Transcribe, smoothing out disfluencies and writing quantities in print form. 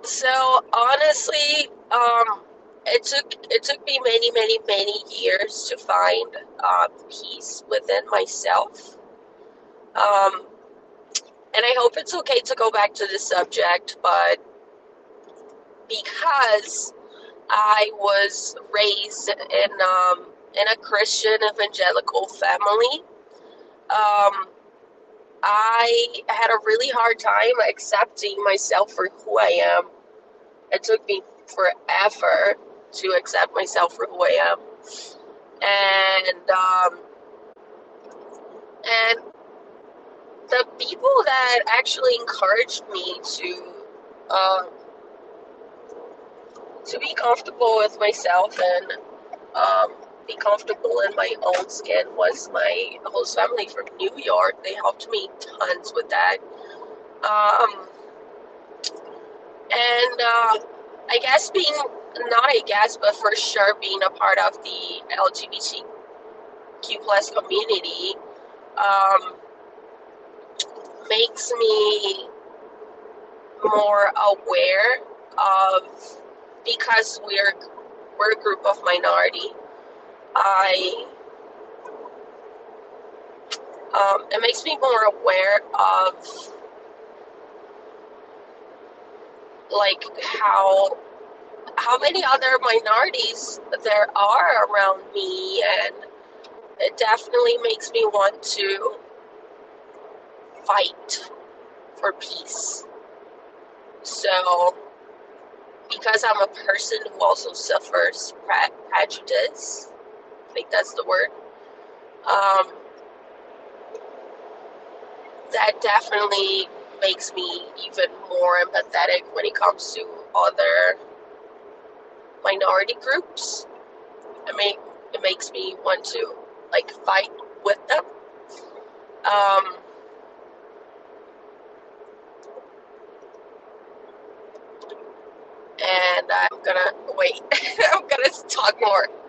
So honestly, it took me many years to find peace within myself. Um, and I hope it's okay to go back to this subject, but because I was raised in a Christian evangelical family, um, I had a really hard time accepting myself for who I am. It took me forever to accept myself for who I am, and and the people that actually encouraged me um, to be comfortable with myself and be comfortable in my own skin was my host family from New York. They helped me tons with that. Um, and I guess not I guess, but for sure being a part of the LGBTQ plus community um, makes me more aware of, because we're a group of minority. I It makes me more aware of like how many other minorities there are around me, and it definitely makes me want to fight for peace. So, because I'm a person who also suffers prejudice, I think that's the word, um, that definitely makes me even more empathetic when it comes to other minority groups. I mean, it makes me want to like fight with them. Um, and I'm gonna wait. I'm gonna talk more.